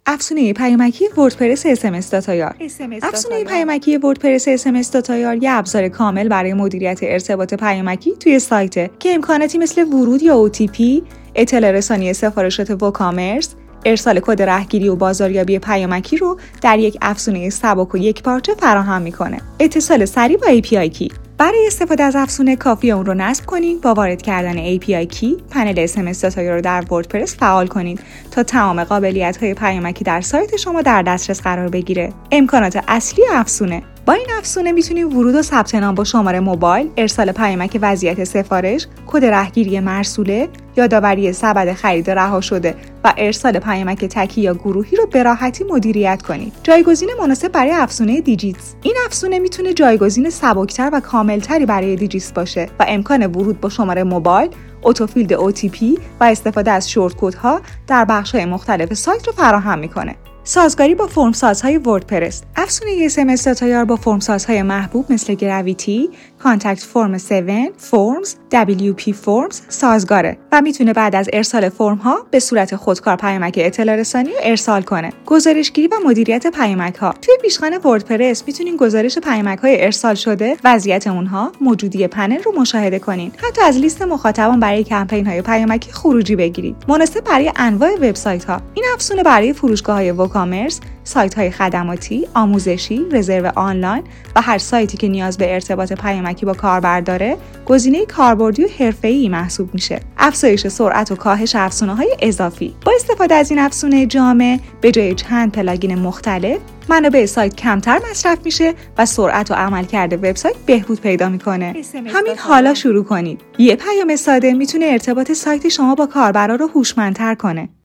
افزونه پیامکی وردپرس SMS داتایار. افزونه پیامکی وردپرس SMS داتایار یه ابزار کامل برای مدیریت ارتباط پیامکی توی سایته که امکاناتی مثل ورود یا OTP، اطلاع رسانی سفارشات وکامرس، ارسال کد رهگیری و بازاریابی پیامکی رو در یک افزونه سبک و یکپارچه فراهم میکنه. اتصال سریع با API کی. برای استفاده از افزونه کافیه اون رو نصب کنین، با وارد کردن API کی پنل SMS داتایار رو در وردپرس فعال کنین تا تمام قابلیت‌های پیامکی در سایت شما در دسترس قرار بگیره. امکانات اصلی افزونه: با این افزونه میتونید ورود و ثبت نام با شماره موبایل، ارسال پیامک وضعیت سفارش، کد رهگیری مرسوله، یادآوری سبد خرید رها شده و ارسال پیامک تکی یا گروهی رو به راحتی مدیریت کنید. جایگزین مناسب برای افزونه دیجیتس: این افزونه میتونه جایگزین سبکتر و کاملتری برای دیجیتس باشه و امکان ورود با شماره موبایل، اتوفیلد OTP و استفاده از شورت کدها در بخش‌های مختلف سایت رو فراهم میکنه. سازگاری با فرمسازهای وردپرس: افزونه SMS داتایار با فرمسازهای محبوب مثل گراویتی، کانتکت فرم 7، فرمز، WP فرمز سازگاره و میتونه بعد از ارسال فرم ها به صورت خودکار پیامک اطلاع رسانی رو ارسال کنه. گزارشگیری و مدیریت پیامک ها: توی پیشخوان وردپرس میتونین گزارش پیامک های ارسال شده، وضعیت اونها، موجودی پنل رو مشاهده کنین. حتی از لیست مخاطبان برای کمپین های پیامکی خروجی بگیرید. مناسب برای انواع وبسایت ها: این افزونه برای فروشگاه های وکامرس، سایت‌های خدماتی، آموزشی، رزرو آنلاین و هر سایتی که نیاز به ارتباط پیامکی با کاربر داره، گزینه کاربردی و حرفه‌ای محسوب میشه. افزایش سرعت و کاهش افزونه‌های اضافی: با استفاده از این افزونه جامع، به جای چند پلاگین مختلف، منابع سایت کمتر مصرف میشه و سرعت و عملکرد وبسایت بهبود پیدا میکنه. همین حالا شروع کنید. یه پیام ساده میتونه ارتباط سایت شما با کاربرا رو هوشمندتر کنه.